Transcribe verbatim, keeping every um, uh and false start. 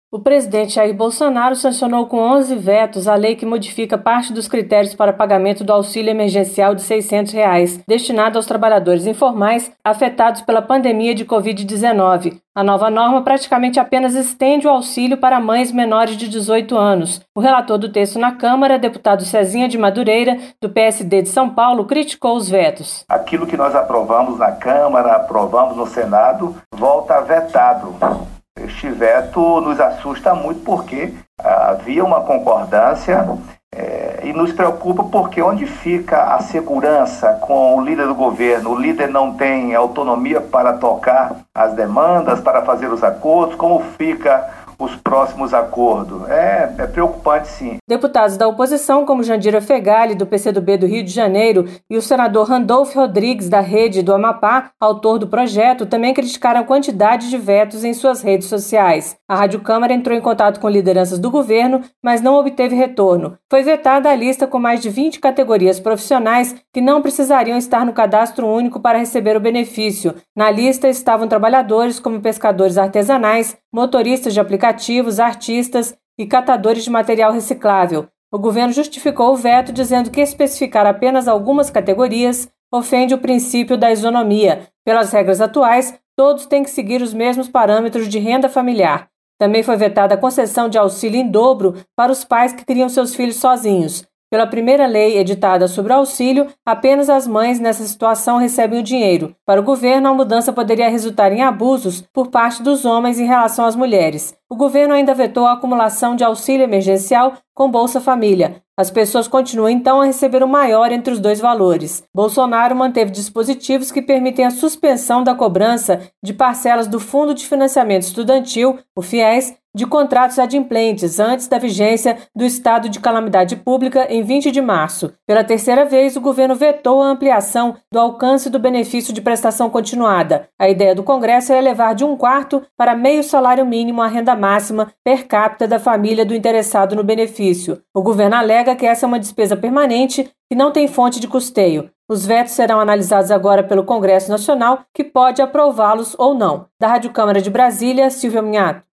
O presidente Jair Bolsonaro sancionou com onze vetos a lei que modifica parte dos critérios para pagamento do auxílio emergencial de seiscentos reais, destinado aos trabalhadores informais afetados pela pandemia de covid dezenove. A nova norma praticamente apenas estende o auxílio para mães menores de dezoito anos. O relator do texto na Câmara, deputado Cezinha de Madureira, do P S D de São Paulo, criticou os vetos. Aquilo que nós aprovamos na Câmara, aprovamos no Senado, volta vetado. Este veto nos assusta muito porque ah, havia uma concordância é, e nos preocupa porque onde fica a segurança com o líder do governo? O líder não tem autonomia para tocar as demandas, para fazer os acordos, como fica os próximos acordos? É, é preocupante, sim. Deputados da oposição, como Jandira Fegali, do P C do B do Rio de Janeiro, e o senador Randolfo Rodrigues, da Rede do Amapá, autor do projeto, também criticaram a quantidade de vetos em suas redes sociais. A Rádio Câmara entrou em contato com lideranças do governo, mas não obteve retorno. Foi vetada a lista com mais de vinte categorias profissionais que não precisariam estar no cadastro único para receber o benefício. Na lista estavam trabalhadores como pescadores artesanais, motoristas de aplicativos, artistas e catadores de material reciclável. O governo justificou o veto dizendo que especificar apenas algumas categorias ofende o princípio da isonomia. Pelas regras atuais, todos têm que seguir os mesmos parâmetros de renda familiar. Também foi vetada a concessão de auxílio em dobro para os pais que criam seus filhos sozinhos. Pela primeira lei editada sobre o auxílio, apenas as mães nessa situação recebem o dinheiro. Para o governo, a mudança poderia resultar em abusos por parte dos homens em relação às mulheres. O governo ainda vetou a acumulação de auxílio emergencial com Bolsa Família. As pessoas continuam então a receber o maior entre os dois valores. Bolsonaro manteve dispositivos que permitem a suspensão da cobrança de parcelas do Fundo de Financiamento Estudantil, o FIES, de contratos adimplentes antes da vigência do estado de calamidade pública em vinte de março. Pela terceira vez, o governo vetou a ampliação do alcance do benefício de prestação continuada. A ideia do Congresso é elevar de um quarto para meio salário mínimo a renda máxima per capita da família do interessado no benefício. O governo alega que essa é uma despesa permanente que não tem fonte de custeio. Os vetos serão analisados agora pelo Congresso Nacional, que pode aprová-los ou não. Da Rádio Câmara de Brasília, Silvia Minhato.